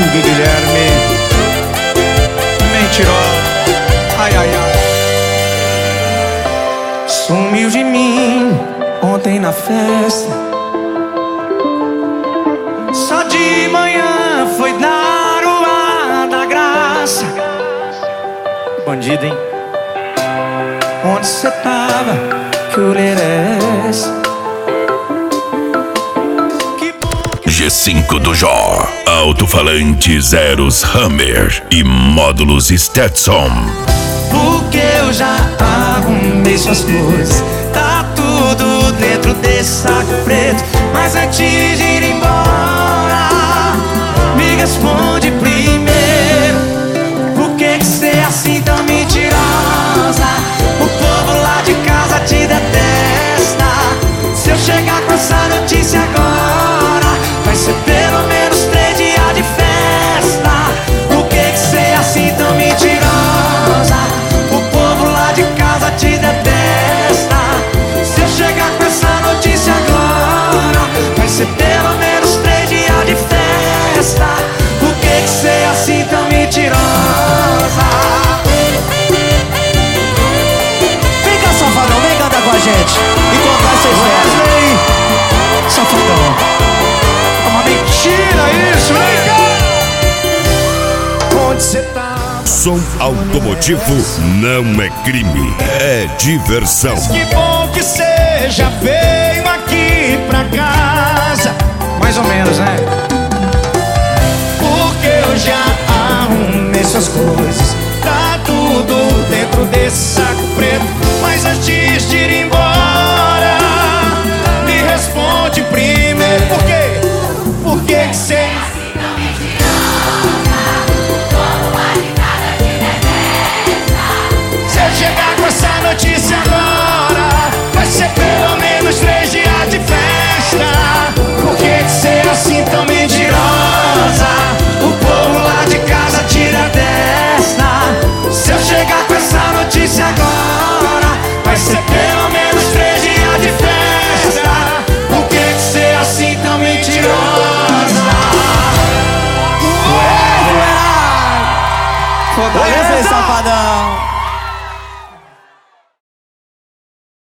Guilherme. Mentirosa. Ai, ai, ai. Sumiu de mim ontem na festa. Só de manhã foi dar o ar da graça. Bandido, hein? Onde cê tava? Que orelha é essa? G5 do Jó, alto-falantes Eros Hammer e módulos Stetson. Porque eu já arrumei suas coisas, tá tudo dentro desse saco preto. Mas antes de ir embora, me responde primeiro: por que cê é assim tão mentirosa? O povo lá de casa te detesta. Se eu chegar com essa notícia agora, vai ser pelo menos 3 dias de festa. Por que cê é assim tão mentirosa? O povo lá de casa te detesta. Se eu chegar com essa notícia agora, vai ser pelo menos 3 dias de festa. Por que cê é assim tão mentirosa? Vem cá, safadão, vem cantar com a gente e contar essa história. Safadão, é uma mentira isso, vem cá. Onde cê tá? Som automotivo não é crime, é diversão. Que bom que cê já veio aqui pra casa. Mais ou menos, né? Porque eu já arrumei suas coisas, tá tudo dentro desse saco preto. Mas antes de ir embora, me responde primeiro: por quê? Por que cê... Se eu chegar com essa notícia agora, vai ser pelo menos 3 dias de festa. Por que cê é assim tão mentirosa? O povo lá de casa tira desta. Se eu chegar com essa notícia agora, vai ser pelo menos 3 dias de festa. Por que cê é assim tão mentirosa? Fortaleza aí, safadão.